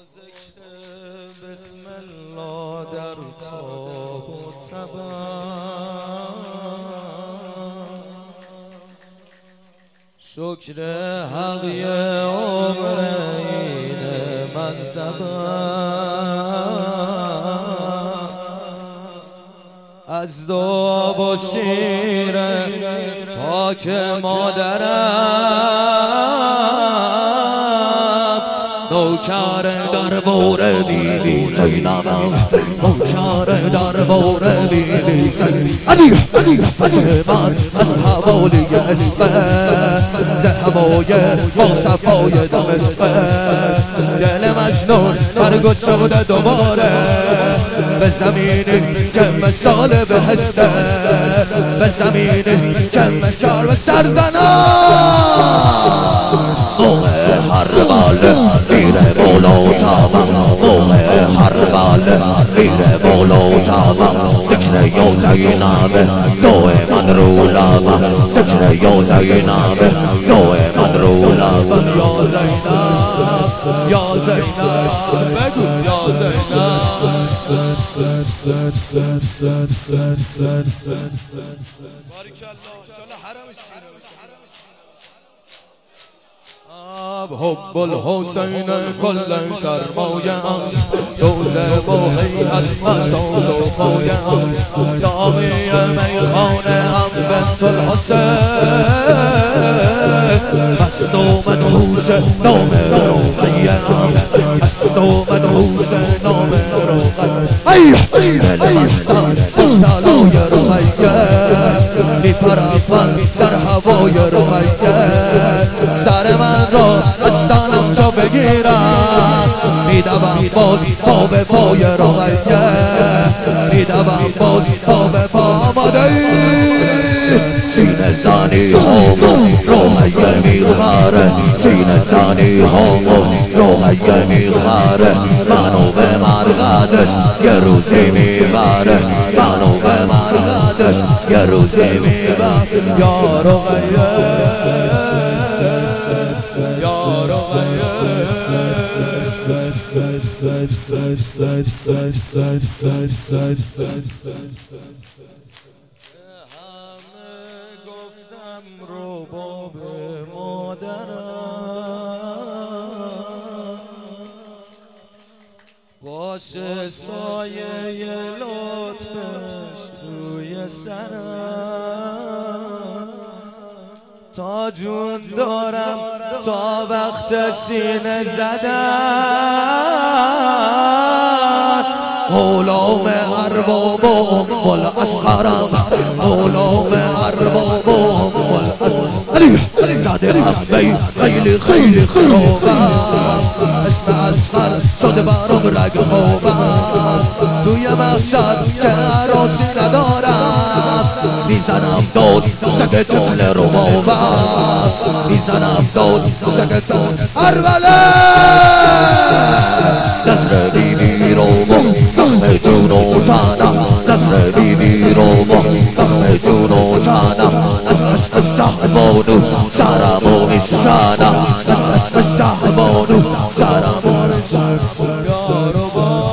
ذکر بسم الله در تاب و تبم، شکر حقی عمر این منصبم، از دعا و شیر پاک مادرم، نوکر دربار بیبی زینبم، نوکر دربار بیبی زینبم، علی من از حوالی اسمت ز هوای با صفای دمسقط، دل مجنون برگشت شده دوباره به زمینی که مثال بهشته، به زمینی که مثال به سرزنم. موقع هربال میره بالا تابم، موقع هربال میره بالا تابم، ذکر یا زینب دو من رو لبم، ذکر یا زینب دو من رو لبم. یا زینب یا زینب بگو یا زینب. حب الحسین کل سرمایه دوزه و حیعت و ساز و پایه ساقی میخانه بنت الحسین، مست و مدهوش نام رقیه، مست و مدهوش نام رقیه، دل مستم مبتلای رقیه، میپرم در هوای رقیه، سر من را از تنم چو بگیرم میدوم باز پا به پای رقیه، میدوم باز پا به پا. آماده ای سینه زنی هامو رقیه میخوره، سینه زنی هامو رقیه میخوره، منو به مرقدش یه روزی میبره، منو به مرقدش یه روزی میبره. یا رقیه یا رقیه همه گفتم رباب مادرم، باشه سایه لطفش توی سرم، تا جون دارم تا وقت سینه زدن، غلام ارباب و ام الاسحرم، غلام ارباب و ام الاسحرم، زده اخبی خیلی خیلی خرابم، اسم اسحر شده برام رگ خوابم، توی مقصد که عراسی ندارم، میزنم داد سگ جمل رو بابم، میزنم داد سگ جمل اربله، نظر بیبی رو زخم جون و تنم، نظر بیبی رو زخم جون و تنم، اسم شهبانو سرم و میشکنم، اسم شهبانو سرم و میشکنم.